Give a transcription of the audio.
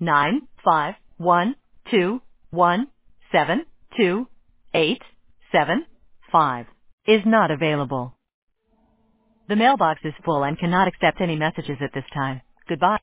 95121728775 is not available. The mailbox is full and cannot accept any messages at this time. Goodbye.